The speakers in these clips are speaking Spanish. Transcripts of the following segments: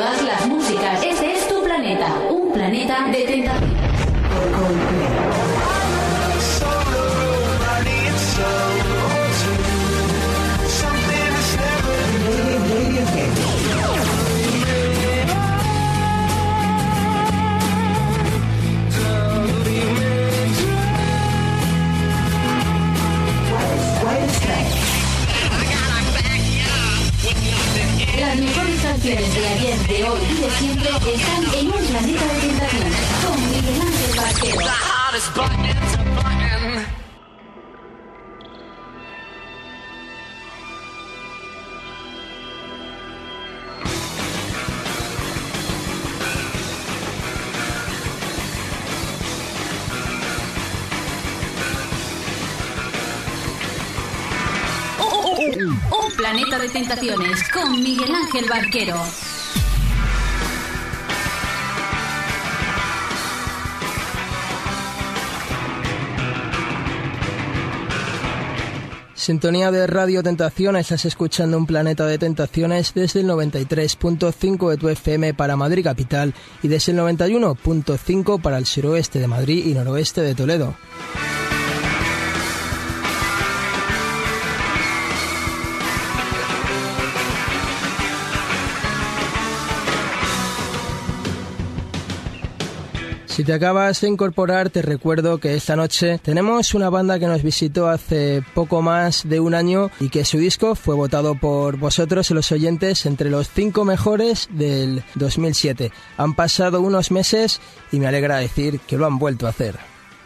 todas las músicas. Este es tu planeta, un planeta de tentaciones. Las mejores canciones de ayer, de hoy y de siempre están en un planeta de tentaciones con Miguel Ángel Barquero. Un planeta de tentaciones con Miguel Ángel Barquero. Sintonía de Radio Tentaciones, estás escuchando Un Planeta de Tentaciones desde el 93.5 de tu FM para Madrid capital y desde el 91.5 para el suroeste de Madrid y noroeste de Toledo. Si te acabas de incorporar, te recuerdo que esta noche tenemos una banda que nos visitó hace poco más de un año y que su disco fue votado por vosotros, los oyentes, entre los 5 mejores del 2007. Han pasado unos meses y me alegra decir que lo han vuelto a hacer.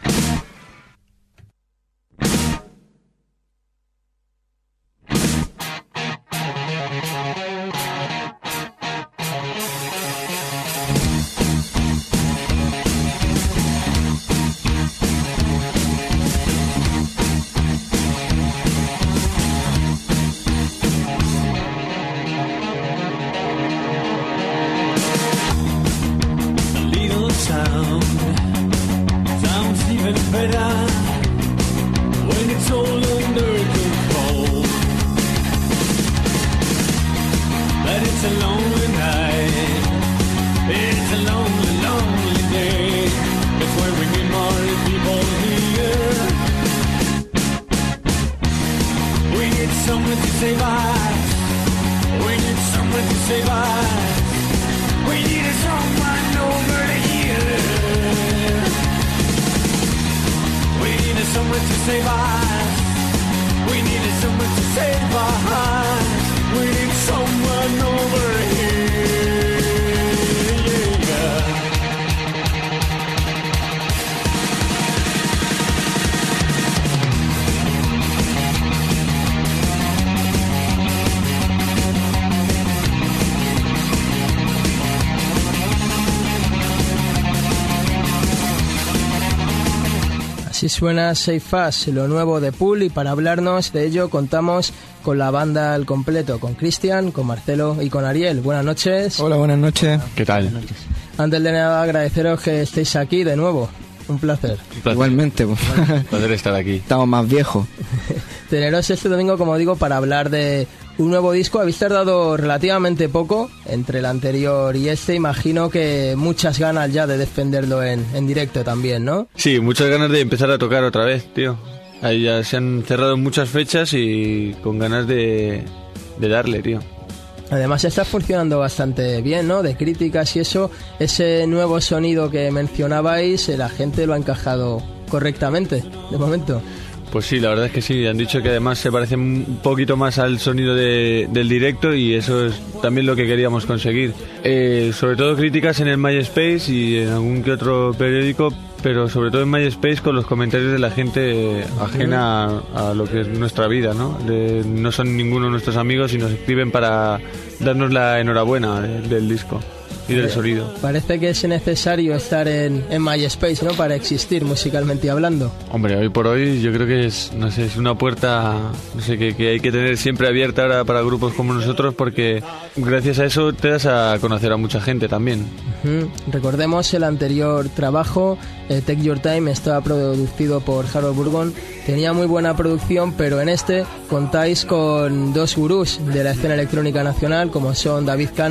Así suena Safe Fast, lo nuevo de Pool, y para hablarnos de ello contamos con la banda al completo, con Cristian, con Marcelo y con Ariel. Buenas noches. Hola, buenas noches. ¿Qué tal? Buenas noches. Antes de nada, agradeceros que estéis aquí de nuevo. Un placer. Igualmente. Pues. Poder estar aquí. Estamos más viejos. Teneros este domingo, como digo, para hablar de un nuevo disco. Habéis tardado relativamente poco entre el anterior y este. Imagino que muchas ganas ya de defenderlo en directo también, ¿no? Sí, muchas ganas de empezar a tocar otra vez, tío. Ahí ya se han cerrado muchas fechas y con ganas de darle, tío. Además está funcionando bastante bien, ¿no? De críticas y eso, ese nuevo sonido que mencionabais, la gente lo ha encajado correctamente, de momento. Pues sí, la verdad es que sí, han dicho que además se parece un poquito más al sonido del directo y eso es también lo que queríamos conseguir. Sobre todo críticas en el MySpace y en algún que otro periódico, pero sobre todo en MySpace con los comentarios de la gente ajena a lo que es nuestra vida, ¿no? No son ninguno de nuestros amigos y nos escriben para darnos la enhorabuena del disco y del sonido. Parece que es necesario estar en MySpace, ¿no? Para existir musicalmente hablando. Hombre, hoy por hoy yo creo que es, no sé, es una puerta, no sé, que hay que tener siempre abierta ahora para grupos como nosotros, porque gracias a eso te das a conocer a mucha gente también. Recordemos el anterior trabajo, Take Your Time, estaba producido por Harold Burgon. Tenía muy buena producción, pero en este contáis con dos gurús de la escena electrónica nacional, como son David Cano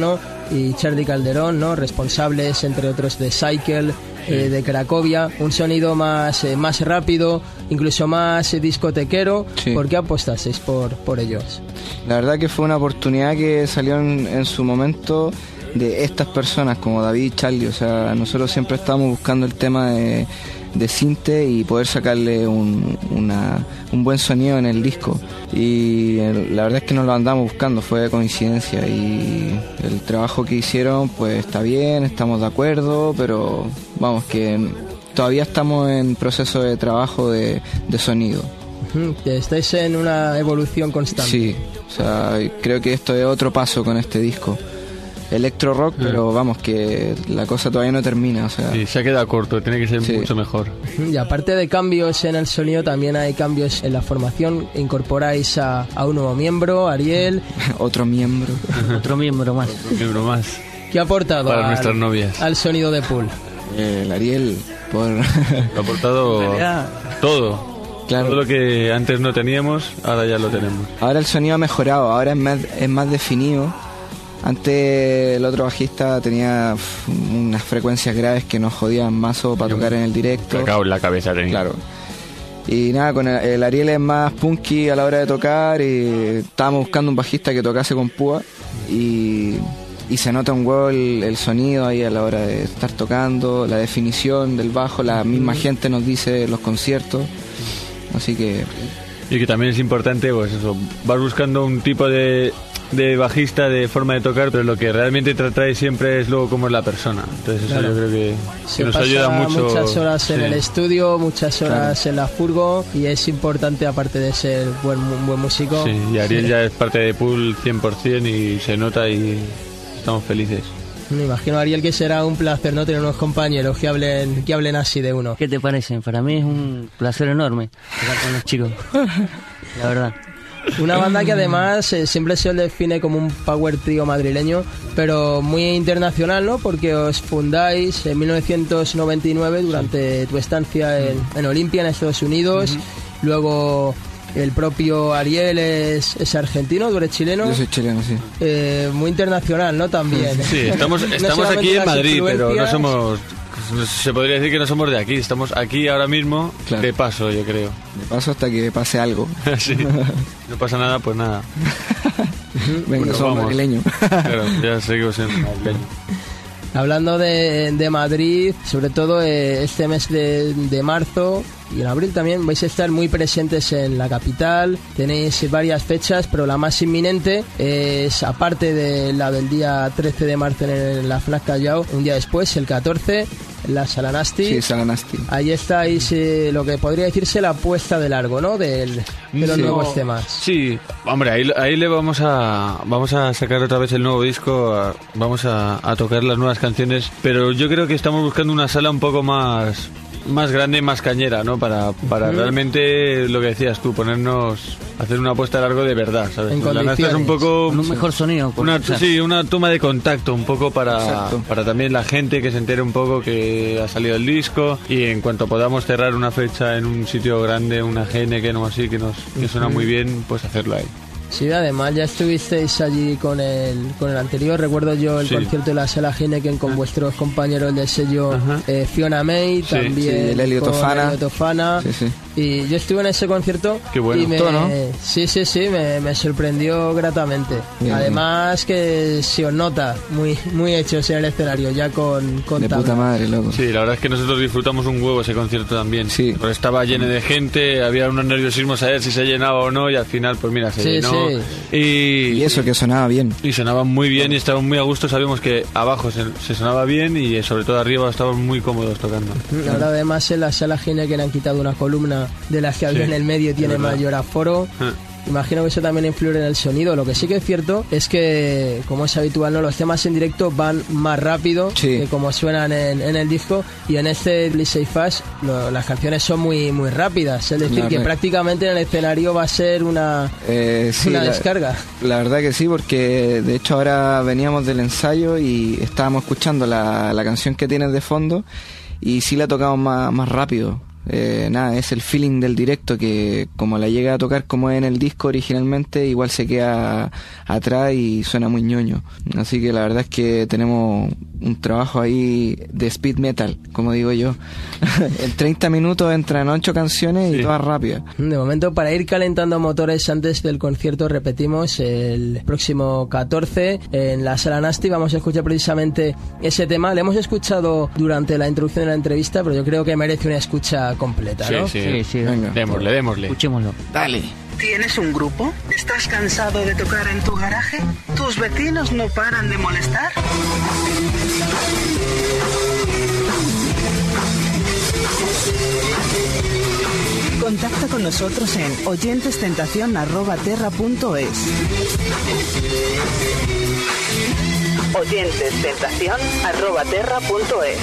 y Charlie Calderón, ¿no? Responsables, entre otros, de Cycle, de Cracovia, un sonido más rápido, incluso más discotequero. Sí. ¿Por qué apostasteis por ellos? La verdad que fue una oportunidad que salió en su momento de estas personas como David y Charlie. O sea, nosotros siempre estábamos buscando el tema de sinte y poder sacarle un buen sonido en el disco, y la verdad es que no lo andamos buscando, fue de coincidencia, y el trabajo que hicieron pues está bien, estamos de acuerdo, pero vamos, que todavía estamos en proceso de trabajo de sonido. Estáis en una evolución constante. Sí, o sea, creo que esto es otro paso con este disco. Electro rock, pero vamos, que la cosa todavía no termina, o sea. Sí, se ha quedado corto, tiene que ser Sí. mucho mejor. Y aparte de cambios en el sonido, también hay cambios en la formación. Incorporáis a un nuevo miembro, Ariel. Otro miembro. Otro miembro más. Un miembro más ¿Qué ha aportado para nuestras novias. al sonido de Pool? El Ariel, por... Lo ha aportado todo. Claro. Todo lo que antes no teníamos, ahora ya lo tenemos. Ahora el sonido ha mejorado, ahora es más definido. Antes el otro bajista tenía unas frecuencias graves que nos jodían mazo para tocar en el directo. Cacao en la cabeza tenía. Claro. Y nada, con el Ariel es más punky a la hora de tocar, y estábamos buscando un bajista que tocase con púa, y se nota un huevo el sonido ahí a la hora de estar tocando, la definición del bajo, la misma gente nos dice los conciertos, así que... Y que también es importante, pues eso, vas buscando un tipo de bajista, de forma de tocar, pero lo que realmente te atrae siempre es luego cómo es la persona. Entonces eso, Claro. yo creo que Se nos pasa ayuda mucho. muchas horas en Sí. el estudio, muchas horas en la furgo, y es importante, aparte de ser un buen músico. Sí, y Ariel ya es parte de Pool 100% y se nota y estamos felices. Me imagino, Ariel, que será un placer, ¿no?, tener unos compañeros que hablen así de uno. ¿Qué te parece? Para mí es un placer enorme tocar con los chicos. La verdad. Una banda que además siempre se os define como un power trio madrileño, pero muy internacional, ¿no? Porque os fundáis en 1999 durante tu estancia en Olimpia, en Estados Unidos. Luego el propio Ariel es argentino, tú eres chileno. Yo soy chileno, sí. Muy internacional, ¿no? También. Sí, estamos solamente aquí en las Madrid, pero no influencias. somos... Se podría decir que no somos de aquí, estamos aquí ahora mismo, Claro. de paso, yo creo. De paso hasta que pase algo. Sí. No pasa nada, pues nada. Venga, Bueno, somos vamos. madrileños. Claro, ya seguimos en madrileño. Hablando de Madrid, sobre todo este mes de marzo y en abril también vais a estar muy presentes en la capital. Tenéis varias fechas, pero la más inminente es, aparte de la del día 13 de marzo en la FNAC Callao, un día después, el 14, en la Sala Nasti. Sí, Salanasti. Ahí estáis, lo que podría decirse la puesta de largo, ¿no?, de los Sí. nuevos temas. Sí, hombre, ahí le vamos a sacar otra vez el nuevo disco, vamos a tocar las nuevas canciones, pero yo creo que estamos buscando una sala un poco más grande y más cañera, ¿no? Para realmente, lo que decías tú, hacer una apuesta de largo de verdad, ¿sabes? En La nuestra es un poco... Con un mejor sonido. por escuchar. una toma de contacto un poco para también la gente que se entere un poco que ha salido el disco, y en cuanto podamos cerrar una fecha en un sitio grande, una Heineken o así, que suena muy bien, pues hacerlo ahí. Sí, además ya estuvisteis allí con el anterior, recuerdo yo el Sí. concierto de la Sala Heineken con vuestros compañeros del sello, Ajá. Fiona May, Sí. también Sí, el Elio con Tofana. Elio Tofana. Sí, sí. Y yo estuve en ese concierto. Qué bueno. Y ¿Gustó, no? Sí, me sorprendió gratamente. Bien, Además que se os nota muy hechos en el escenario, ya con De tabla. puta madre, loco. Sí, la verdad es que nosotros disfrutamos un huevo ese concierto también. Sí. Porque estaba lleno de gente, había unos nerviosismos a ver si se llenaba o no, y al final, pues mira, se Sí, llenó. sí. Y eso, que sonaba bien. Y sonaba muy bien y estábamos muy a gusto. Sabíamos que abajo se sonaba bien y sobre todo arriba estábamos muy cómodos tocando. Ahora además en la Sala Heineken han quitado una columna de las que había Sí, en el medio, tiene es verdad. mayor aforo. Imagino que eso también influye en el sonido. Lo que sí que es cierto es que, como es habitual, ¿no?, los temas en directo van más rápido Sí. que como suenan en el disco, y en este Please Say Fast las canciones son muy rápidas, es decir, La que verdad. prácticamente en el escenario va a ser una Sí, descarga. La verdad que sí, porque de hecho ahora veníamos del ensayo y estábamos escuchando la canción que tienes de fondo, y sí la tocamos más rápido. nada, es el feeling del directo que como la llega a tocar como en el disco originalmente, igual se queda atrás y suena muy ñoño. Así que la verdad es que tenemos un trabajo ahí de speed metal, como digo yo. En 30 minutos entran 8 canciones y todas rápidas. De momento, para ir calentando motores antes del concierto, repetimos, el próximo 14 en la Sala Nasty vamos a escuchar precisamente ese tema. Le hemos escuchado durante la introducción de la entrevista, pero yo creo que merece una escucha completa, ¿no? Sí. Venga. Démosle. Escuchémoslo. Dale. ¿Tienes un grupo? ¿Estás cansado de tocar en tu garaje? ¿Tus vecinos no paran de molestar? Contacta con nosotros en oyentestentacion@terra.es. oyentestentacion@terra.es.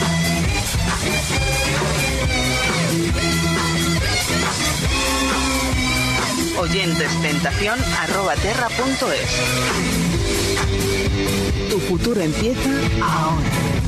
oyentestentacion@terra.es. Tu futuro empieza ahora.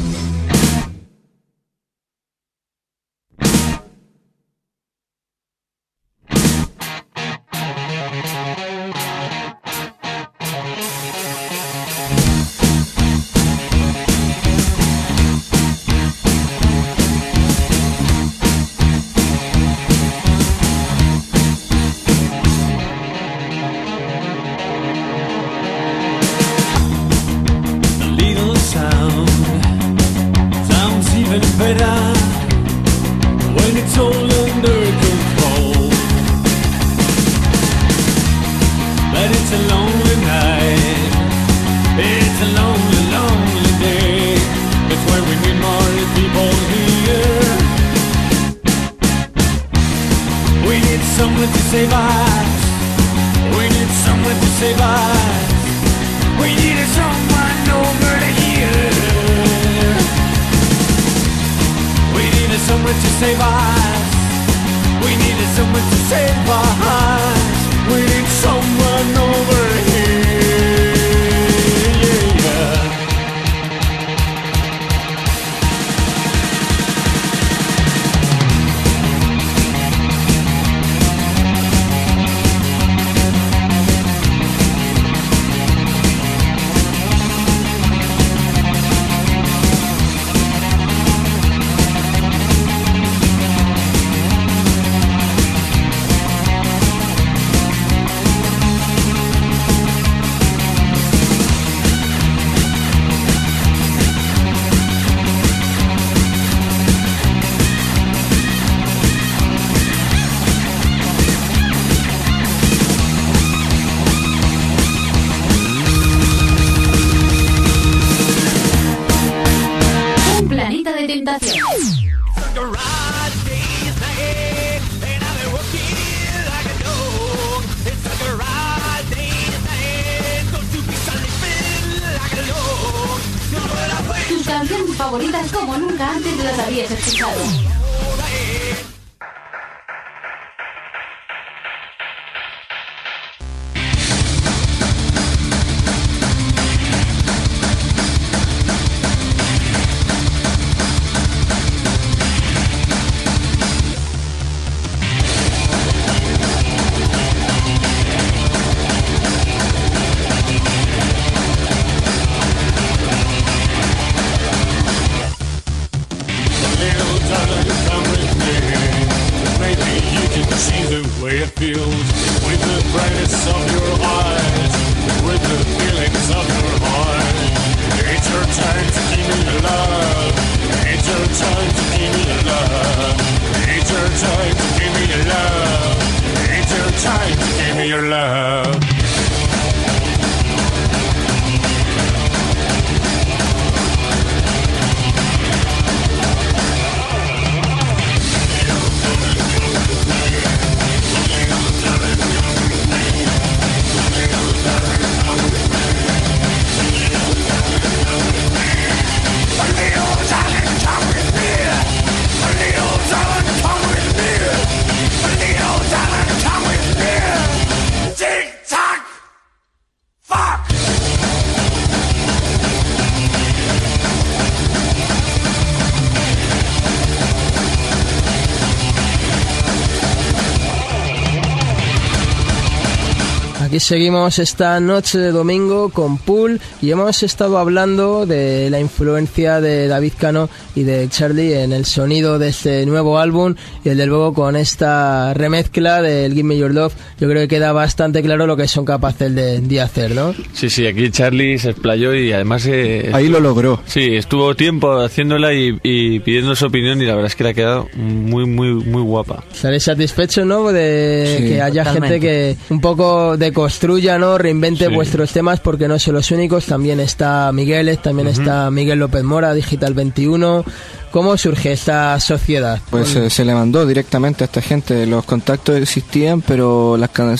Tus canciones favoritas como nunca antes las habías escuchado. Little darling. aquí seguimos esta noche de domingo con Pool y hemos estado hablando de la influencia de David Cano y de Charlie en el sonido de este nuevo álbum, y desde luego con esta remezcla del Give Me Your Love yo creo que queda bastante claro lo que son capaces de hacer, ¿no? Sí, aquí Charlie se explayó y además... ahí lo logró. Sí, estuvo tiempo haciéndola y pidiendo su opinión, y la verdad es que le ha quedado muy, muy, muy guapa. ¿Estaréis satisfechos, no? De sí, que haya totalmente. Gente que un poco deconstruya, ¿no? Reinvente vuestros temas, porque no son los únicos. También está Migueles, también está Miguel López Mora, Digital 21. ¿Cómo surge esta sociedad? Pues se le mandó directamente a esta gente. Los contactos existían, pero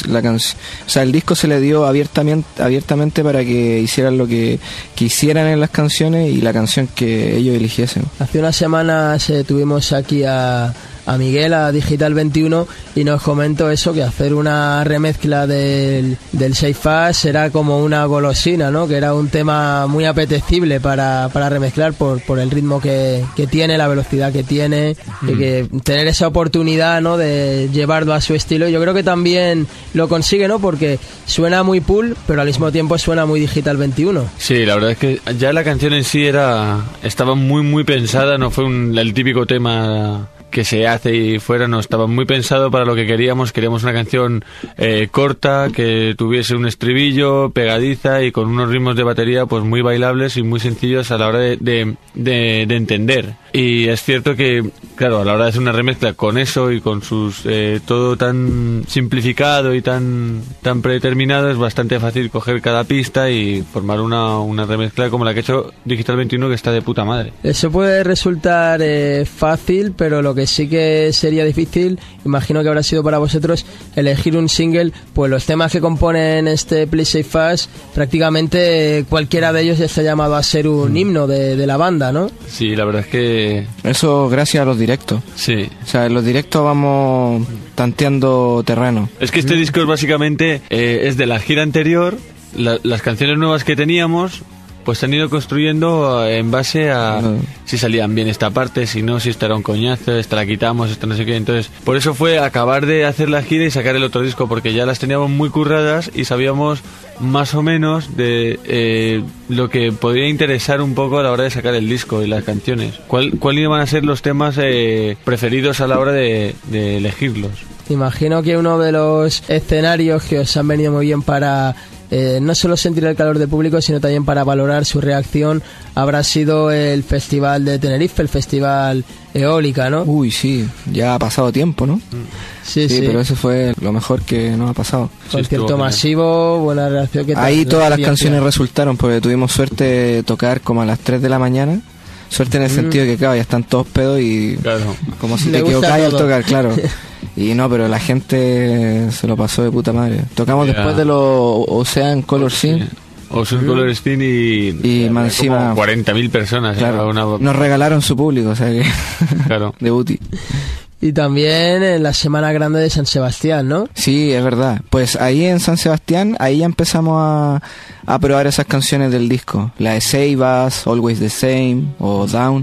el disco se le dio abiertamente para que hicieran lo que quisieran en las canciones y la canción que ellos eligiesen. Hace unas semanas tuvimos aquí a Miguel, a Digital 21, y nos comentó eso, que hacer una remezcla del Safe Fast era como una golosina, ¿no? Que era un tema muy apetecible para remezclar por el ritmo que tiene, la velocidad que tiene, y que tener esa oportunidad, ¿no? De llevarlo a su estilo. Yo creo que también lo consigue, ¿no? Porque suena muy Pool, pero al mismo tiempo suena muy Digital 21. Sí, la verdad es que ya la canción en sí estaba muy, muy pensada, no fue el típico tema que se hace y fuera, no, estaba muy pensado para lo que queríamos una canción corta, que tuviese un estribillo, pegadiza y con unos ritmos de batería pues muy bailables y muy sencillos a la hora de entender. Y es cierto que, claro, a la hora de hacer una remezcla con eso y con sus todo tan simplificado y tan predeterminado, es bastante fácil coger cada pista y formar una remezcla como la que ha hecho Digital 21, que está de puta madre. Eso puede resultar fácil, pero lo que sí que sería difícil, imagino que habrá sido para vosotros, elegir un single. Pues los temas que componen este Please Say Fast, prácticamente cualquiera de ellos está llamado a ser un himno de la banda, ¿no? Sí, la verdad es que... Eso gracias a los directos. Sí. O sea, en los directos vamos tanteando terreno. Es que este disco es básicamente es de la gira anterior, las canciones nuevas que teníamos, pues se han ido construyendo en base a si salían bien esta parte, si no, si esta era un coñazo, esta la quitamos, esta no sé qué. Entonces, por eso fue acabar de hacer la gira y sacar el otro disco, porque ya las teníamos muy curradas y sabíamos más o menos de lo que podría interesar un poco a la hora de sacar el disco y las canciones. ¿Cuál iban a ser los temas preferidos a la hora de elegirlos? Imagino que uno de los escenarios que os han venido muy bien para no solo sentir el calor del público, sino también para valorar su reacción, habrá sido el Festival de Tenerife, el Festival Eólica, ¿no? Uy, sí, ya ha pasado tiempo, ¿no? Sí, pero eso fue lo mejor que nos ha pasado. Concierto masivo, buena reacción. Ahí todas las canciones resultaron, porque tuvimos suerte de tocar como a las 3 de la mañana. Suerte en el sentido de que, claro, ya están todos pedos y claro, como si te equivocáis al tocar, claro. Y no, pero la gente se lo pasó de puta madre. Tocamos después de los Ocean Color Scene. Ocean Color Scene y más encima 40.000 personas. Claro, nos regalaron su público, o sea que... Claro. De Buti. Y también en la Semana Grande de San Sebastián, ¿no? Sí, es verdad. Pues ahí en San Sebastián, ahí ya empezamos a probar esas canciones del disco. La de Save Us, Always the Same o Down.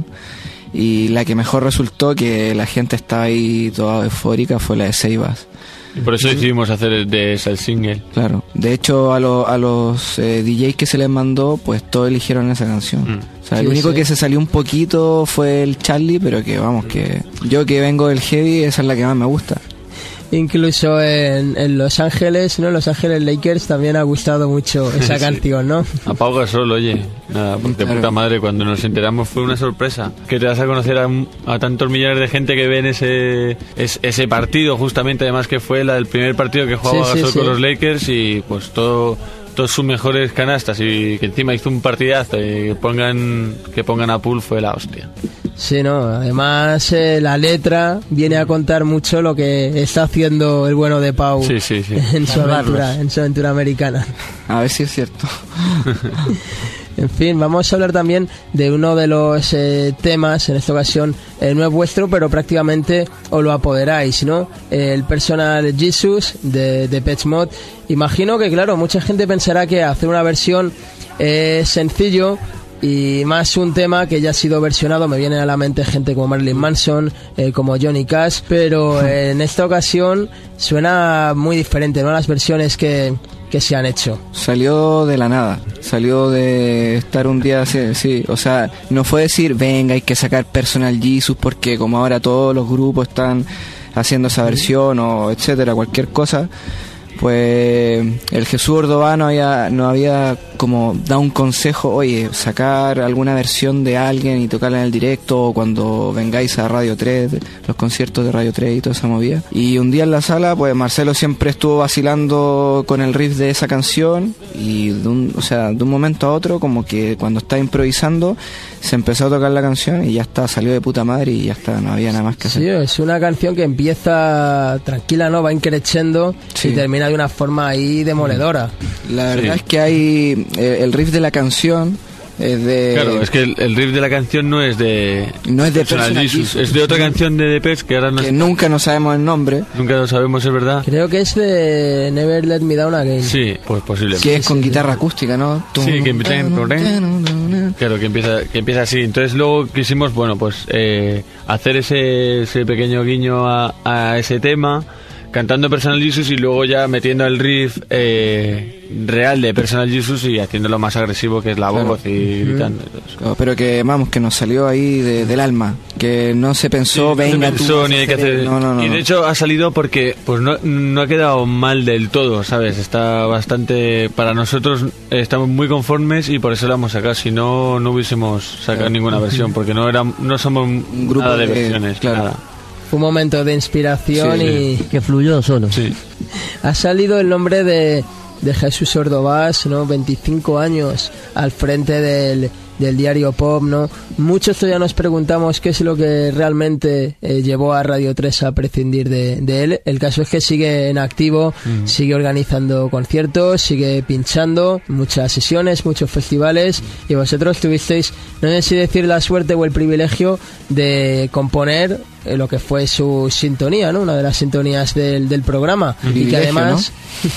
Y la que mejor resultó, que la gente estaba ahí toda eufórica, fue la de Save Us. Y por eso decidimos hacer de esa el single. Claro. De hecho, a los DJs que se les mandó, pues todos eligieron esa canción. O sea, el único que se salió un poquito fue el Charlie, pero que vamos, que yo que vengo del heavy, esa es la que más me gusta. Incluso en Los Ángeles, ¿no? Los Ángeles Lakers también ha gustado mucho esa canción, ¿no? A Pau Gasol, oye, nada, de puta madre, cuando nos enteramos fue una sorpresa. Que te vas a conocer a tantos millones de gente que ven ese partido, justamente, además que fue el primer partido que jugaba Gasol con los Lakers, y pues todos sus mejores canastas, y que encima hizo un partidazo, y que pongan a Pool fue la hostia. Sí, no, además la letra viene a contar mucho lo que está haciendo el bueno de Pau en su aventura americana. A ver si es cierto. En fin, vamos a hablar también de uno de los temas, en esta ocasión no es vuestro, pero prácticamente os lo apoderáis, ¿no? El Personal Jesus de Depeche Mode. Imagino que, claro, mucha gente pensará que hacer una versión es sencillo, y más un tema que ya ha sido versionado. Me viene a la mente gente como Marilyn Manson, como Johnny Cash, pero en esta ocasión suena muy diferente, ¿no? Las versiones que que se han hecho? Salió de la nada, salió de estar un día así, sí, o sea, no fue decir, venga, hay que sacar Personal Jesus porque como ahora todos los grupos están haciendo esa versión o etcétera, cualquier cosa. Pues el Jesús Ordová nos había como dado un consejo, oye, sacar alguna versión de alguien y tocarla en el directo, o cuando vengáis a Radio 3, los conciertos de Radio 3 y toda esa movida. Y un día en la sala, pues Marcelo siempre estuvo vacilando con el riff de esa canción, y de un momento a otro, como que cuando estaba improvisando, se empezó a tocar la canción y ya está, salió de puta madre y ya está, no había nada más que hacer. Sí, es una canción que empieza tranquila, ¿no? Va increchendo, sí, y termina de una forma ahí demoledora. La verdad es que hay el riff de la canción es de... Claro, es que el riff de la canción no es de Personal Jesus, es de otra canción de Depeche que ahora nunca no sabemos el nombre. Nunca lo sabemos, es verdad. Creo que es de Never Let Me Down Again. Sí, pues posible. Que es con guitarra acústica, ¿no? Sí, que empieza así. Entonces luego quisimos, bueno, pues hacer ese pequeño guiño a ese tema, cantando Personal Jesus y luego ya metiendo el riff real de Personal Jesus y haciéndolo más agresivo, que es la voz, y gritando. Claro, pero que vamos, que nos salió ahí del alma, que no se pensó, sí, venga, no se pensó, ni hay que hacer. No. Y de hecho ha salido porque pues no ha quedado mal del todo, ¿sabes? Está bastante, para nosotros estamos muy conformes y por eso lo hemos sacado. Si no hubiésemos sacado ninguna versión, porque no somos un grupo nada de versiones, claro. Nada. Fue un momento de inspiración, sí, y que fluyó solo. Sí. Ha salido el nombre de Jesús Ordovás, ¿no? 25 años al frente del diario Pop, ¿no? Muchos todavía nos preguntamos qué es lo que realmente llevó a Radio 3 a prescindir de él. El caso es que sigue en activo, sigue organizando conciertos, sigue pinchando, muchas sesiones, muchos festivales, y vosotros tuvisteis, no sé si decir la suerte o el privilegio de componer lo que fue su sintonía, ¿no? Una de las sintonías del programa, y que además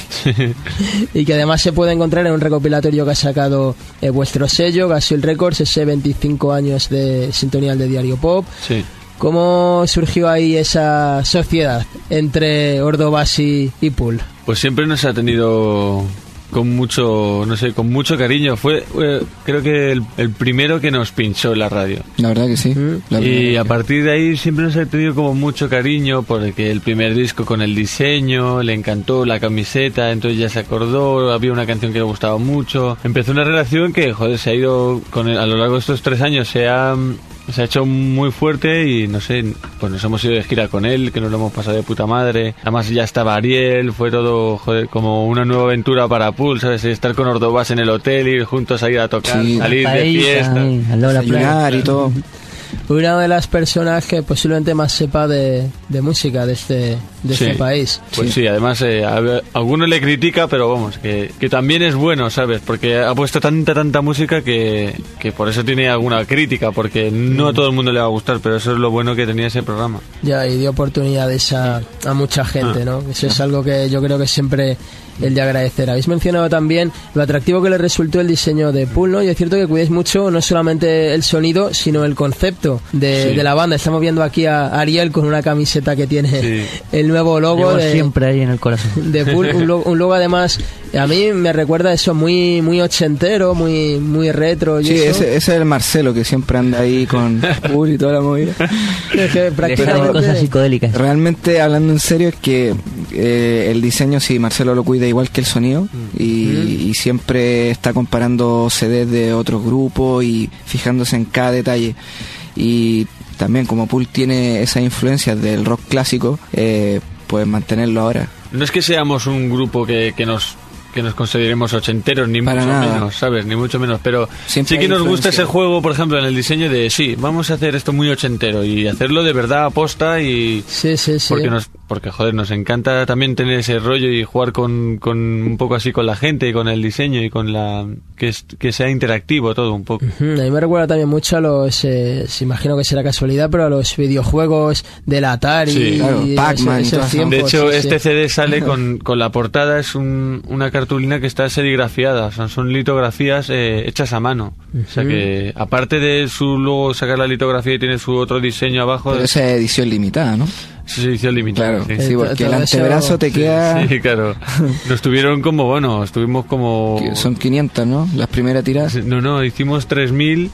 y que además se puede encontrar en un recopilatorio que ha sacado vuestro sello, Gasil Records, ese 25 años de sintonía de Diario Pop. Sí. ¿Cómo surgió ahí esa sociedad entre Ordovás y Pool? Pues siempre nos ha tenido con mucho cariño. Fue creo que el primero que nos pinchó en la radio. La verdad que sí. Y a partir de ahí siempre nos ha tenido como mucho cariño, porque el primer disco con el diseño, le encantó la camiseta, entonces ya se acordó, había una canción que le gustaba mucho. Empezó una relación que, joder, se ha ido a lo largo de estos 3 años, se ha hecho muy fuerte, y no sé, pues nos hemos ido de gira con él, que nos lo hemos pasado de puta madre. Además ya estaba Ariel, fue todo, joder, como una nueva aventura para Pool, ¿sabes? Estar con Ordovás en el hotel, ir juntos a ir a tocar, sí, salir de fiesta, desayunar y todo. Una de las personas que posiblemente más sepa de música de este país. Pues sí, además algunos le critica, pero vamos, que también es bueno, ¿sabes? Porque ha puesto tanta música que por eso tiene alguna crítica, porque no a todo el mundo le va a gustar, pero eso es lo bueno que tenía ese programa. Ya, y dio oportunidades a mucha gente, ¿no? Eso es algo que yo creo que siempre el de agradecer. Habéis mencionado también lo atractivo que le resultó el diseño de Pool, ¿no? Y es cierto que cuidáis mucho no solamente el sonido, sino el concepto de la banda. Estamos viendo aquí a Ariel con una camiseta que tiene el nuevo logo siempre ahí en el corazón de Pool, un logo además, a mí me recuerda eso muy ochentero, muy retro. Sí, ese es el Marcelo, que siempre anda ahí con Pool y toda la movida. Es que prácticamente cosas psicodélicas. Realmente, hablando en serio, es que el diseño, sí, Marcelo lo cuida igual que el sonido, y siempre está comparando CDs de otros grupos y fijándose en cada detalle. Y también, como Pool tiene esas influencias del rock clásico, pues mantenerlo ahora. No es que seamos un grupo que nos consideremos ochenteros, ni para mucho nada. menos, ¿sabes? Ni mucho menos, pero siempre sí que nos gusta ese juego, por ejemplo, en el diseño de, vamos a hacer esto muy ochentero y hacerlo de verdad aposta, y sí. porque joder, nos encanta también tener ese rollo y jugar con un poco así con la gente y con el diseño y con que sea interactivo todo un poco. A mí me recuerda también mucho a los, imagino que será casualidad, pero a los videojuegos del Atari, sí, claro, Pac-Man y todo eso. De hecho, este CD sale con la portada, es una cartulina que está serigrafiada, son litografías hechas a mano. O sea que, aparte de luego sacar la litografía, y tiene su otro diseño abajo. Pero esa es edición limitada, ¿no? Es edición limitada. Claro, sí. sí, porque el Todo eso- antebrazo te queda... Sí, claro. Nos tuvieron estuvimos como... Son 500, ¿no? Las primeras tiradas. No, hicimos 3000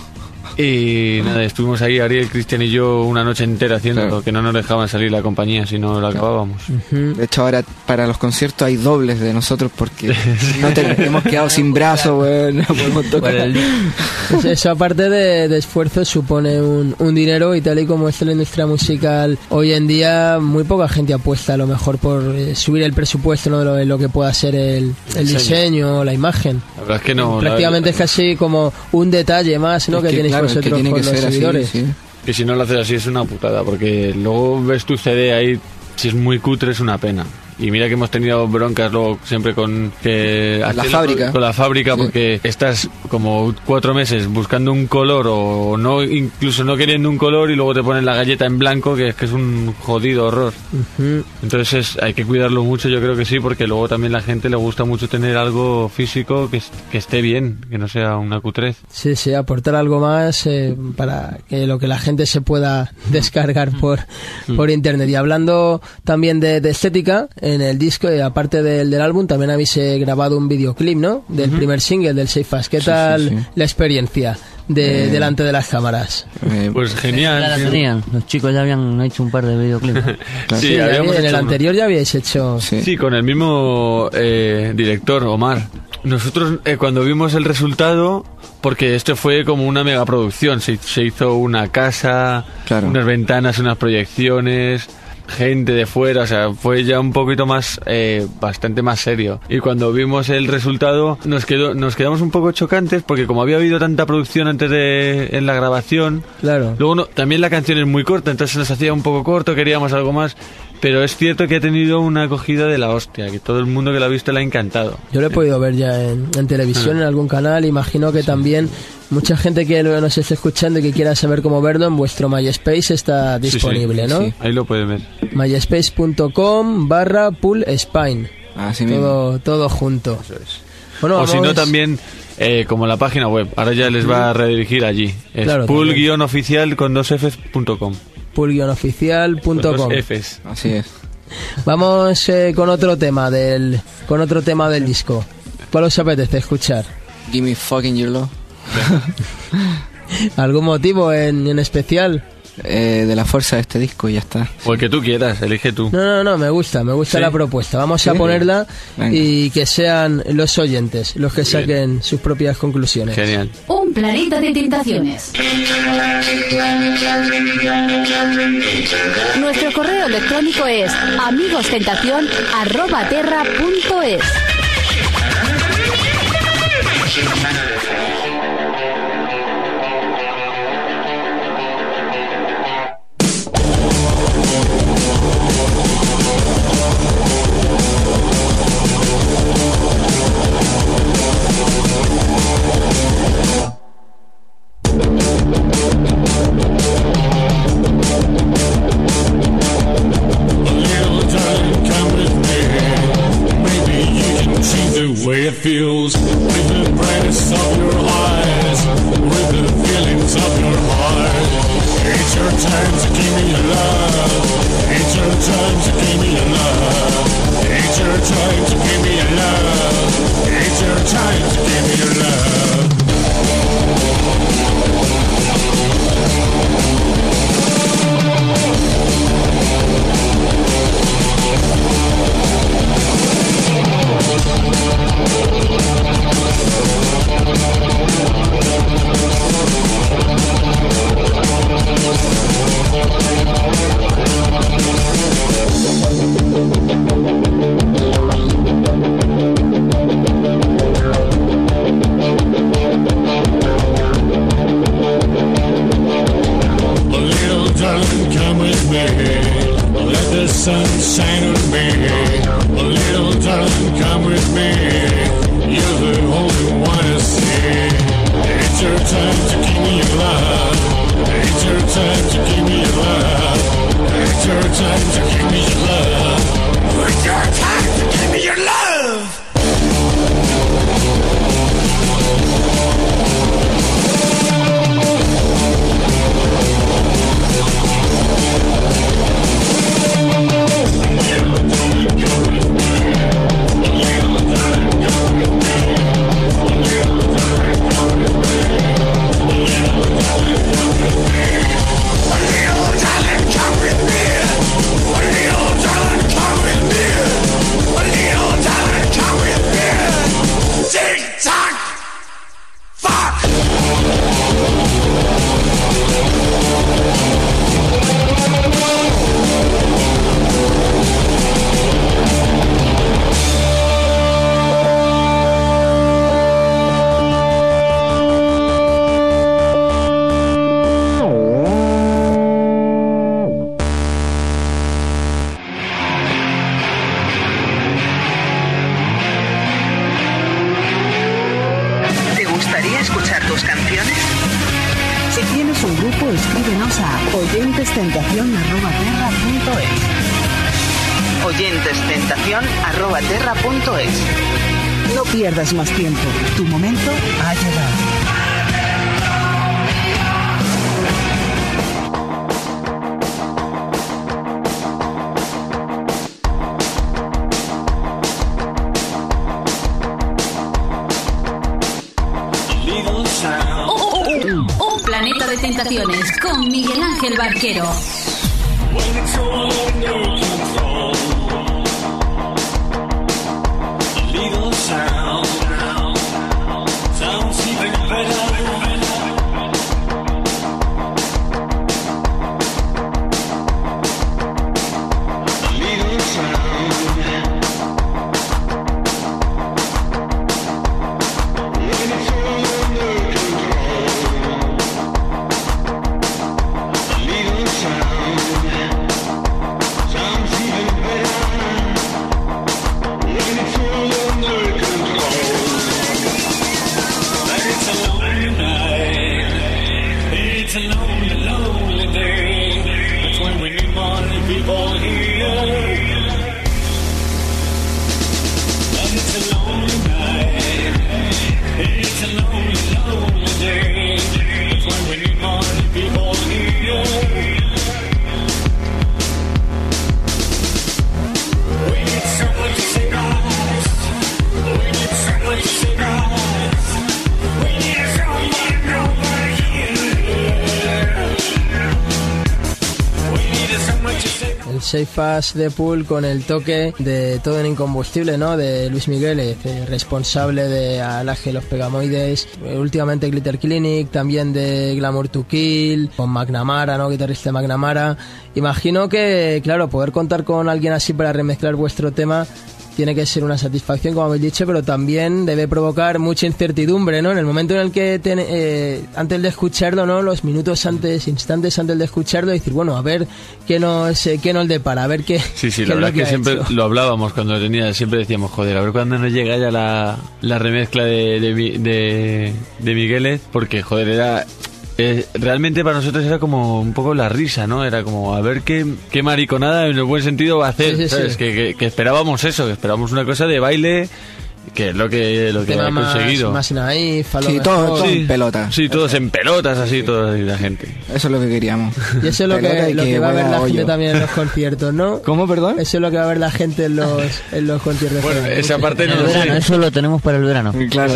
y nada, estuvimos ahí Ariel, Cristian y yo una noche entera haciéndolo, Claro. que no nos dejaban salir la compañía si no lo acabábamos. De hecho, ahora para los conciertos hay dobles de nosotros porque hemos quedado sin brazos, weón. No podemos tocar. Pues eso, aparte de esfuerzo, supone un dinero, y tal y como está la industria musical hoy en día, muy poca gente apuesta a lo mejor por subir el presupuesto, ¿no? de lo que pueda ser el diseño, la imagen. La verdad es que no. Prácticamente es casi como un detalle más, ¿no? Es que tienes claro, es que vosotros tiene con que los ser así, seguidores. sí. Que si no lo haces así es una putada, porque luego ves tu CD ahí, si es muy cutre es una pena. Y mira que hemos tenido broncas luego siempre con la fábrica. Con la fábrica, Sí. porque estás como 4 meses buscando un color o no, incluso no queriendo un color, y luego te ponen la galleta en blanco, que es un jodido horror. Ujú. Entonces hay que cuidarlo mucho, yo creo que sí, porque luego también la gente le gusta mucho tener algo físico que esté bien, que no sea una cutrez. Sí, aportar algo más para que lo que la gente se pueda descargar por internet. Y hablando también de estética, en el disco, aparte del álbum, también habéis grabado un videoclip, ¿no? Del primer single, del Safe Fast. ¿Qué Sí, tal sí, sí. la experiencia delante de las cámaras? Pues Ya la genial. tenían, los chicos ya habían hecho un par de videoclips. Claro. Sí, ya habíamos en el hecho anterior ya habíais hecho... Sí. Sí, con el mismo director, Omar. Nosotros cuando vimos el resultado, porque esto fue como una megaproducción, se hizo una casa, Claro. unas ventanas, unas proyecciones, gente de fuera, o sea, fue ya un poquito más, bastante más serio. Y cuando vimos el resultado nos quedamos un poco chocantes, porque como había habido tanta producción antes en la grabación, Claro. luego también la canción es muy corta, entonces se nos hacía un poco corto, queríamos algo más. Pero es cierto que ha tenido una acogida de la hostia, que todo el mundo que lo ha visto le ha encantado. Yo lo he podido ver ya en televisión, en algún canal. Imagino que también mucha gente que nos esté escuchando y que quiera saber cómo verlo, en vuestro MySpace está disponible, Sí, ¿no? sí. Ahí lo pueden ver. myspace.com/poolspine. Así mismo. Todo junto. Bueno, O si no, vamos- también como la página web. Ahora ya les va a redirigir allí. Es Claro, pool-oficial con 2fs.com. pool-oficial.com. Con 2 Fs. Así es. Vamos con otro tema del disco. ¿Cuál os apetece escuchar? Give me fucking your love. ¿Algún motivo en especial? De la fuerza de este disco y ya está. O el que tú quieras, elige tú. No, me gusta ¿Sí? la propuesta. Vamos ¿Sí? a ponerla Venga. y que sean los oyentes los que saquen sus propias conclusiones. Genial. Un planeta de tentaciones. Nuestro correo electrónico es amigostentacion@terra.es. The way it feels with the brightness of your eyes, with the feelings of your heart. It's your time to give me your love. It's your time to give me your love. It's your time to give me your love. It's your time to give me your love. tus canciones? Si tienes un grupo, escríbenos a oyentestentacion@terra.es. oyentestentacion@terra.es. No pierdas más tiempo. Tu momento ha llegado. Un planeta de tentaciones con Miguel Ángel Barquero. Safe As de Pool con el toque de Todo en Incombustible, ¿no? De Luis Miguel, responsable de Alaje los Pegamoides, últimamente Glitter Clinic, también de Glamour to Kill, con McNamara, ¿no? Guitarrista de McNamara. Imagino que, claro, poder contar con alguien así para remezclar vuestro tema tiene que ser una satisfacción, como habéis dicho, pero también debe provocar mucha incertidumbre, ¿no? En el momento en el que, antes de escucharlo, ¿no? Los minutos antes, instantes antes de escucharlo, decir, bueno, a ver qué nos depara, a ver qué. Sí, la verdad es que siempre lo hablábamos cuando lo tenía, siempre decíamos, joder, a ver cuándo nos llega ya la remezcla de Migueles, porque, joder, era. Realmente para nosotros era como un poco la risa, ¿no? Era como a ver qué mariconada en el buen sentido va a hacer, sí, ¿sabes? Sí. Que esperábamos eso, que esperábamos una cosa de baile, que es lo que ha conseguido. Más naif, sí, todo en pelotas. Sí, todos en pelotas, así, toda la gente. Eso es lo que queríamos. Y eso es lo que va a ver la gente también en los conciertos, ¿no? ¿Cómo, perdón? Eso es lo que va a ver la gente en los conciertos. Bueno, esa parte no lo sé. Eso lo tenemos para el verano. Claro.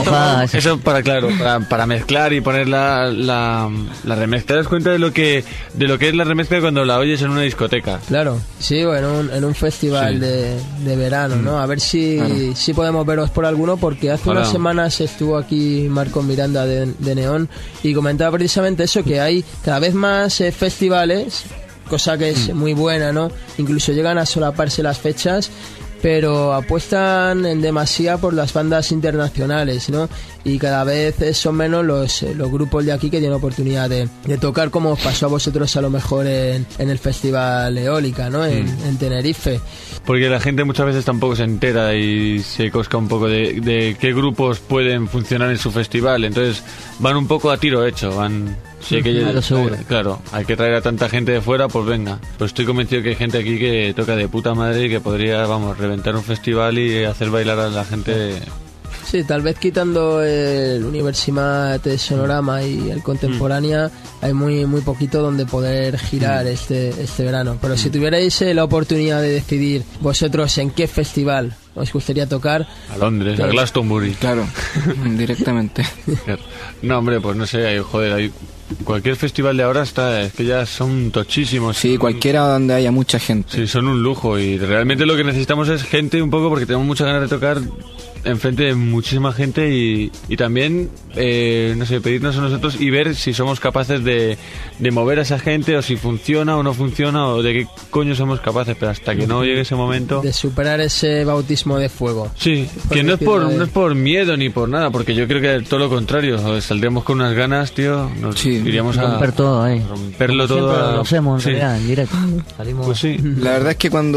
Eso para mezclar y poner la remezcla. ¿Te das cuenta de lo que es la remezcla cuando la oyes en una discoteca? Claro, sí, o en un festival de verano, ¿no? A ver si podemos veros por alguno, porque hace unas semanas estuvo aquí Marco Miranda de Neón y comentaba precisamente eso, que hay cada vez más festivales, cosa que es muy buena, ¿no? Incluso llegan a solaparse las fechas, pero apuestan en demasía por las bandas internacionales, ¿no? Y cada vez son menos los grupos de aquí que tienen oportunidad de tocar, como os pasó a vosotros a lo mejor en el Festival Eólica, ¿no? En Tenerife. Porque la gente muchas veces tampoco se entera y se cosca un poco de qué grupos pueden funcionar en su festival, entonces van un poco a tiro hecho, van... Sí, claro, hay que traer a tanta gente de fuera, pues venga. Pues estoy convencido que hay gente aquí que toca de puta madre y que podría, reventar un festival y hacer bailar a la gente. Sí, tal vez quitando el Universimat Sonorama y el Contemporánea, hay muy poquito donde poder girar este verano. Pero si tuvierais la oportunidad de decidir vosotros en qué festival os gustaría tocar... A Londres, a Glastonbury. Claro, directamente. No, hombre, pues no sé, hay cualquier festival de ahora es que ya son tochísimos. Sí, cualquiera donde haya mucha gente. Sí, son un lujo y realmente lo que necesitamos es gente un poco, porque tenemos muchas ganas de tocar enfrente de muchísima gente y también, no sé, pedirnos a nosotros y ver si somos capaces de mover a esa gente, o si funciona o no funciona, o de qué coño somos capaces, pero hasta que no llegue ese momento... De superar ese bautismo de fuego. Sí, que no es por miedo ni por nada, porque yo creo que todo lo contrario, saldremos con unas ganas, tío, iríamos a romper todo ahí. Romperlo todo. Lo hacemos en realidad, en directo. Salimos. Pues sí. La verdad es que cuando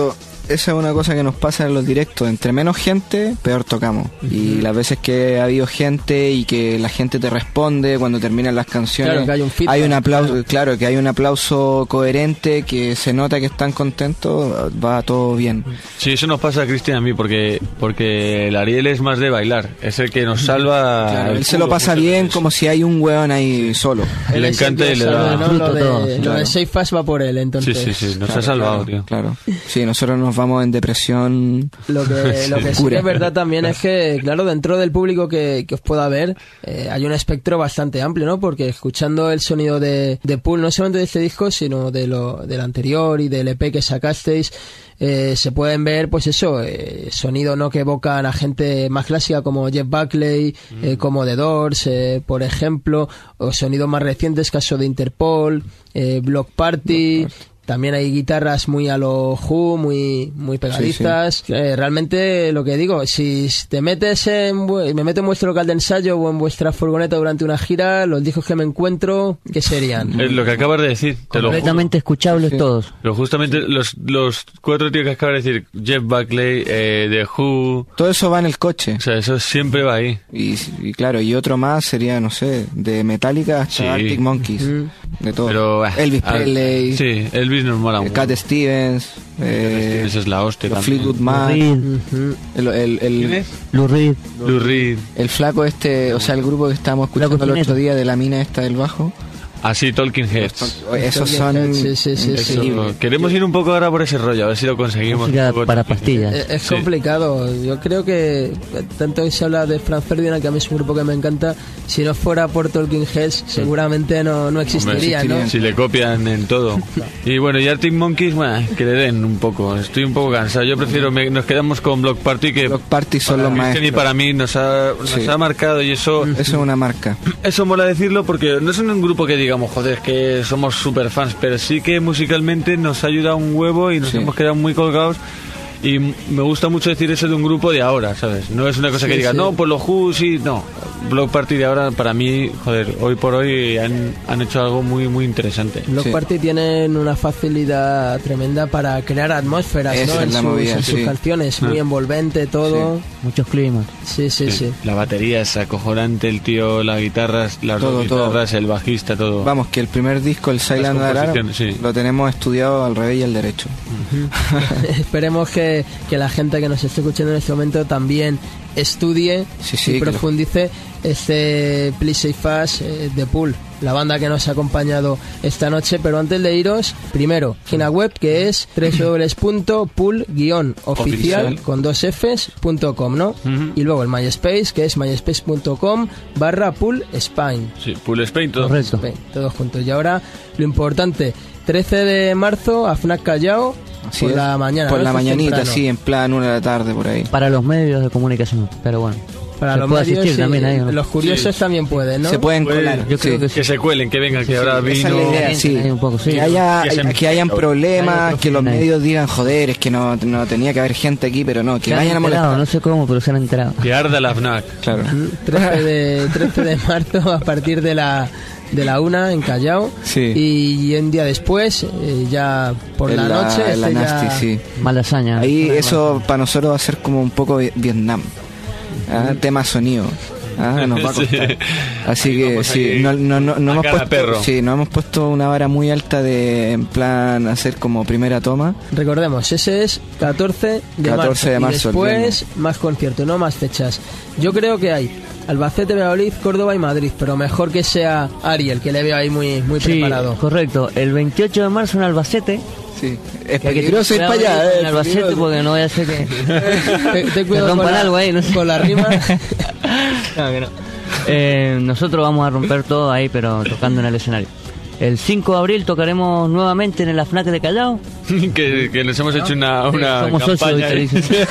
esa es una cosa que nos pasa en los directos. Entre menos gente, peor tocamos. Y las veces que ha habido gente y que la gente te responde cuando terminan las canciones, Claro, que hay un feedback. hay un aplauso, claro, que hay un aplauso coherente, que se nota que están contentos, va todo bien. Sí, eso nos pasa a Cristian y a mí, porque el Ariel es más de bailar, es el que nos salva. Claro, el él se lo culo pasa muchas bien, veces. como si hay un hueón ahí solo. Le Él es el encanta que y le sabe, da. ¿no? Lo Fruto todo, de claro. Safe Fast va por él, Sí, entonces. sí, nos ha Claro, salvado, claro, tío. Claro. Sí, nosotros nos vamos en depresión. Lo que sí que Cura. es verdad también es que, claro, dentro del público que os pueda ver, hay un espectro bastante amplio, ¿no? Porque escuchando el sonido de Pool, no solamente de este disco, sino del anterior y del EP que sacasteis, se pueden ver, pues eso, sonido, ¿no? Que evocan a gente más clásica como Jeff Buckley, como The Doors, por ejemplo, o sonidos más recientes, caso de Interpol, Block Party. También hay guitarras muy a lo Who, muy pegadizas. Realmente, lo que digo, si te metes me meto en vuestro local de ensayo o en vuestra furgoneta durante una gira, los discos que me encuentro, ¿qué serían? Es lo que acabas de decir, te lo juro. Completamente escuchables todos. Pero justamente los 4 tíos que acabas de decir, Jeff Buckley, The Who, Todo eso va en el coche. o sea, eso siempre va ahí. Y claro, y otro más sería, no sé, de Metallica hasta Sí. Arctic Monkeys. De todo. Pero Elvis Presley, Sí, Elvis nos mola mucho. Cat Stevens, Esa es la hostia los también. Fleetwood Lou Mac, Reed, Lou Reed. Lou Reed. el flaco este, o sea, el grupo que estábamos escuchando Flaco el otro Spinetta. día de la mina esta del bajo. Así, Talking Heads. Esos son Sí. increíbles. Queremos ir un poco ahora por ese rollo, a ver si lo conseguimos. Música un poco. para pastillas. Es Sí. complicado. Yo creo que tanto que se habla de Franz Ferdinand, que a mí es un grupo que me encanta, si no fuera por Talking Heads seguramente no existiría, ¿no? Si le copian en todo. Y bueno, y Arctic Monkeys, bueno, que le den un poco. Estoy un poco cansado. Yo prefiero, nos quedamos con Block Party, que Block Party son para los Cristian y maestros. para mí nos ha marcado, y eso Eso es una marca. mola decirlo, porque no es un grupo que digamos, joder, que somos super fans, pero sí que musicalmente nos ha ayudado un huevo y nos Sí. hemos quedado muy colgados. Y me gusta mucho decir eso de un grupo de ahora, ¿sabes? No es una cosa que diga, no, pues los Who, sí, no. Block Party de ahora, para mí, joder, hoy por hoy han hecho algo muy, muy interesante. Block Sí. Party tienen una facilidad tremenda para crear atmósferas, Esa ¿no? es la movida, en sus sí. canciones, muy envolvente todo. Muchos climas. Sí. La batería es acojonante, el tío, las guitarras, las Todo, dos guitarras, el bajista, todo. Vamos, que el primer disco, el Silent Alarm, composiciones, sí. lo tenemos estudiado al revés y al derecho. Esperemos que la gente que nos esté escuchando en este momento también estudie Sí, sí, y que lo- profundice este Please Say Fast de Pool, la banda que nos ha acompañado esta noche. Pero antes de iros, primero, página web, que es www.pool-oficial con 2 Fs.com, ¿no? Y luego el MySpace, que es myspace.com/poolspain. Sí, Pool Spain, todo. Correcto. Bien, todos juntos. Y ahora, lo importante, 13 de marzo a FNAC Callao, Así por es. la mañana. Por ¿no? la Esto es mañanita, temprano. sí, en plan 1 de la tarde, por ahí. Para los medios de comunicación. Pero bueno. Para Se los puede medios asistir y también ahí, ¿no? los curiosos también pueden, ¿no? Se pueden Puede- colar. Yo creo sí. que sí. Que se cuelen, que vengan, que ahora Esa vino. es la idea, sí. Ahí un poco, sí. Que hayan Hay problemas, otro que los fin ahí. medios digan, joder, es que no tenía que haber gente aquí, pero no, que Se han vayan a enterado, molestar. no sé cómo, pero se han enterado. Que arda la FNAC. Claro. 13 de marzo a partir de la 1 en Callao. Sí. Y un día después, ya por la noche, En la este Nasty, ya- sí. Malasaña. Ahí eso para nosotros va a ser como un poco Vietnam. Tema sonido. Nos va a costar. Sí. Así Ahí que vamos sí, ahí no a hemos cada puesto, perro. sí, no hemos puesto una vara muy alta de en plan hacer como primera toma. Recordemos, ese es 14 de 14 de marzo, y el después viernes. más conciertos, no más fechas. Yo creo que hay Albacete, Valladolid, Córdoba y Madrid, pero mejor que sea Ariel, que le veo ahí muy Sí, preparado. correcto. El 28 de marzo en Albacete. Sí. Es Que hay que peligroso ir tener para cuidado allá, en Albacete peligroso. porque no vaya a ser que... Ten cuidado rompan con la, algo ahí, no sé. con la rima. No, que no. Nosotros vamos a romper todo ahí, pero tocando en el escenario. El 5 de abril tocaremos nuevamente en el FNAC de Callao. que nos hemos hecho una Somos socios campaña. vitalicios.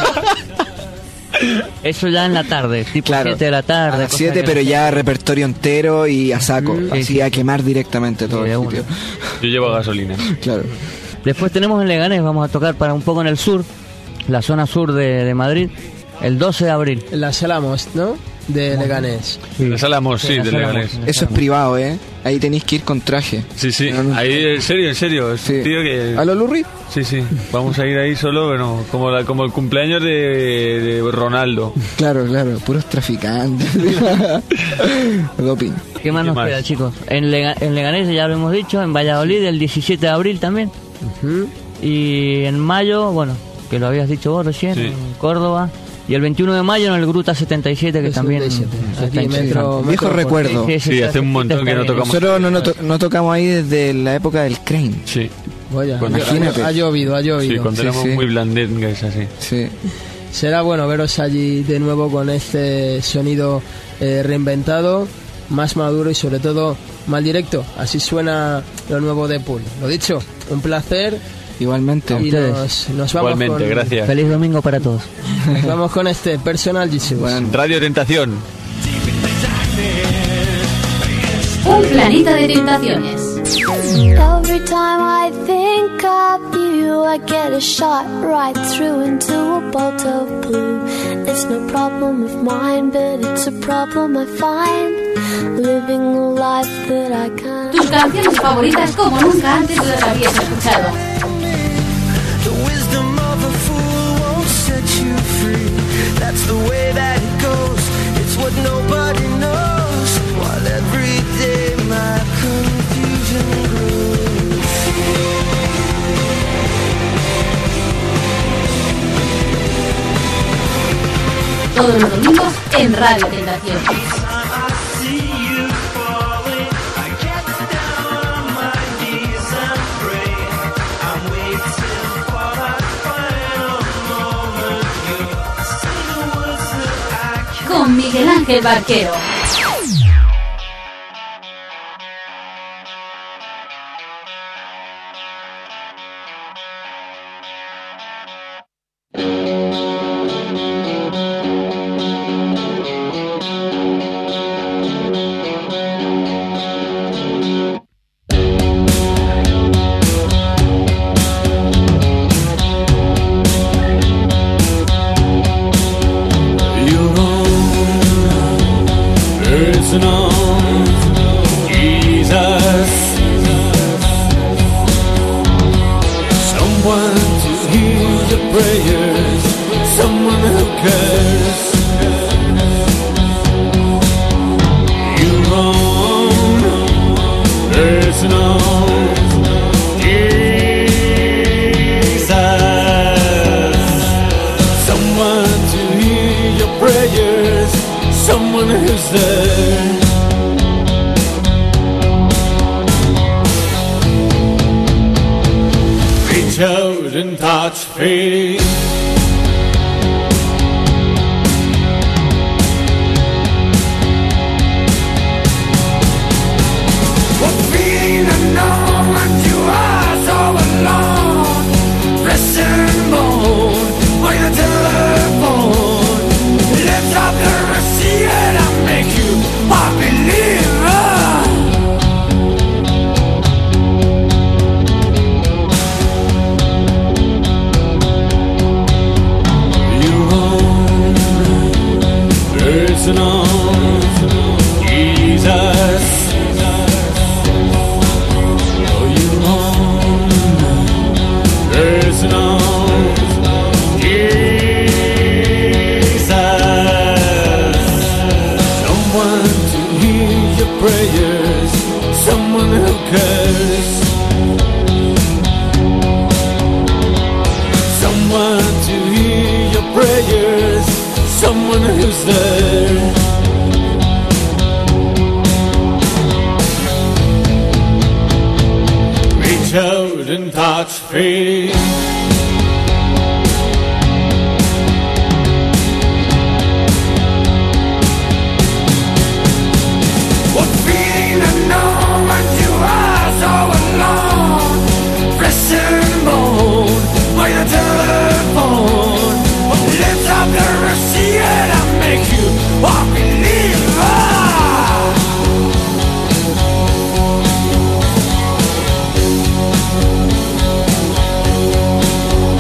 Eso ya en la tarde, tipo Claro. 7 de la tarde. A las cosas 7, que pero no sé. ya repertorio entero y a saco, Sí, así sí. a quemar directamente todo Sí, de el una. sitio. Yo llevo gasolina. Claro. Después tenemos en Leganés, vamos a tocar para un poco en el sur, la zona sur de Madrid, el 12 de abril. En la Sala Most, ¿no? De Leganés. La sala Mos, sí, la de sala Leganés. Mos. Eso es privado, ¿eh? ahí tenéis que ir con traje. Sí, sí, No. ahí en serio, es Sí. un tío que... ¿A lo Lurri? Sí, vamos a ir ahí solo, bueno, como el cumpleaños de Ronaldo. Claro, puros traficantes. Doping. ¿Qué más ¿Qué nos más? queda, chicos? En Leganés ya lo hemos dicho, en Valladolid el 17 de abril también. Y en mayo, bueno, que lo habías dicho vos recién, Sí. en Córdoba. Y el 21 de mayo en el Gruta 77, que también 77. se está Aquí interesante. Viejo recuerdo. Sí, hace un montón que no tocamos. Nosotros no tocamos ahí desde la época del Crane. Sí, Vaya, Imagínate. ha llovido. sí, cuando Sí, éramos sí. muy blandengues así. Sí. Será bueno veros allí de nuevo con este sonido reinventado, más maduro y sobre todo más directo. Así suena lo nuevo de Pool. Lo dicho, un placer. Igualmente. Y ustedes. nos vamos Igualmente, gracias. Feliz domingo para todos. Nos vamos con este Personal Jesus. Bueno. Radio Tentación. Un planeta de tentaciones. Every time I think of you, I get a shot right through into a bolt of blue. It's no problem of mine, but it's a problem I find. Living a life that I can't. Tus canciones favoritas como nunca antes las habías escuchado. The wisdom of a fool won't set you free. That's the way that it goes. It's what nobody knows. While every day my confusion grows. Todos los domingos en Radio Tentaciones. Con Miguel Ángel Barquero.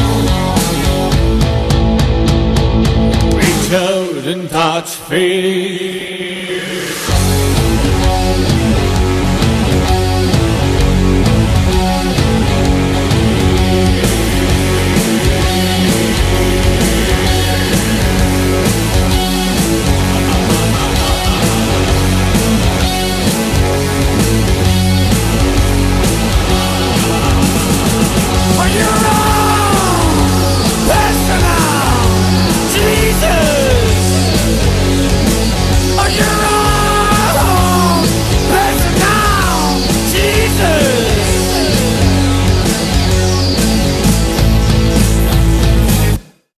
Touch faith.